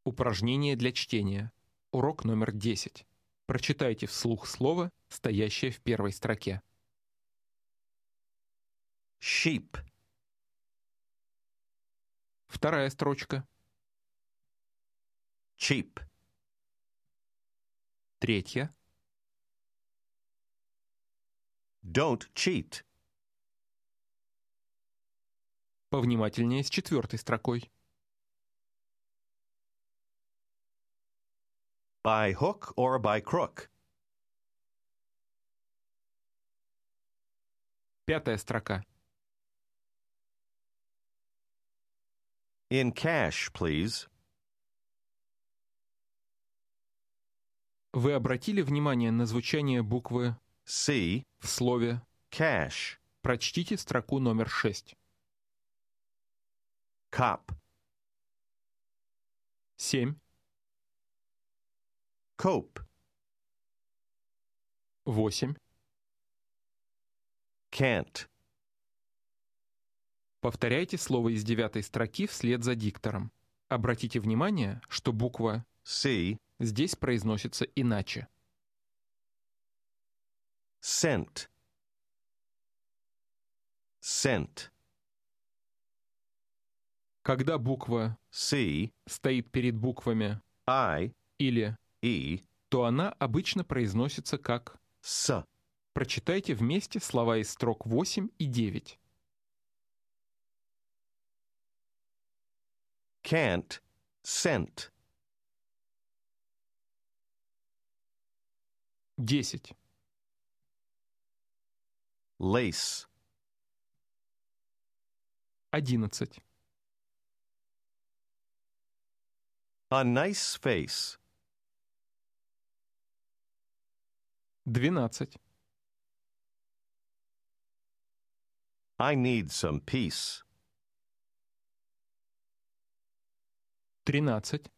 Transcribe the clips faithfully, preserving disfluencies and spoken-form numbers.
Упражнение для чтения. Урок номер десять. Прочитайте вслух слово, стоящее в первой строке. sheep, Вторая строчка. cheap, Третья. don't cheat, Повнимательнее с четвертой строкой. by hook or by crook, Пятая строка. in cash, please, Вы обратили внимание на звучание буквы C, в слове? cash, Прочтите строку номер шесть. cop, семь. cope, восемь. can't, Повторяйте слово из девятой строки вслед за диктором. Обратите внимание, что буква C, здесь произносится иначе. sent, sent, Когда буква C, стоит перед буквами I, или, E, то она обычно произносится как. S, Прочитайте вместе слова из строк восемь и девять. can't, sent, десять. lace, одиннадцать. a nice face, двенадцать. I need some peace, тринадцать.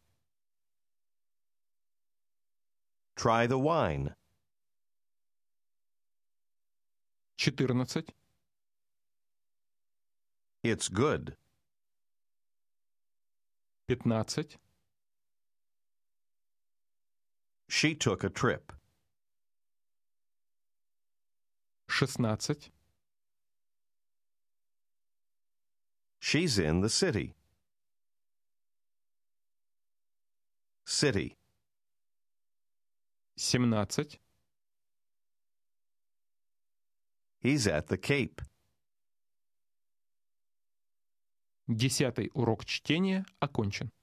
try the wine, четырнадцать. it's good, пятнадцать. she took a trip, шестнадцать. she's in the city, city, семнадцать. he's at the Cape. Десятый урок чтения окончен.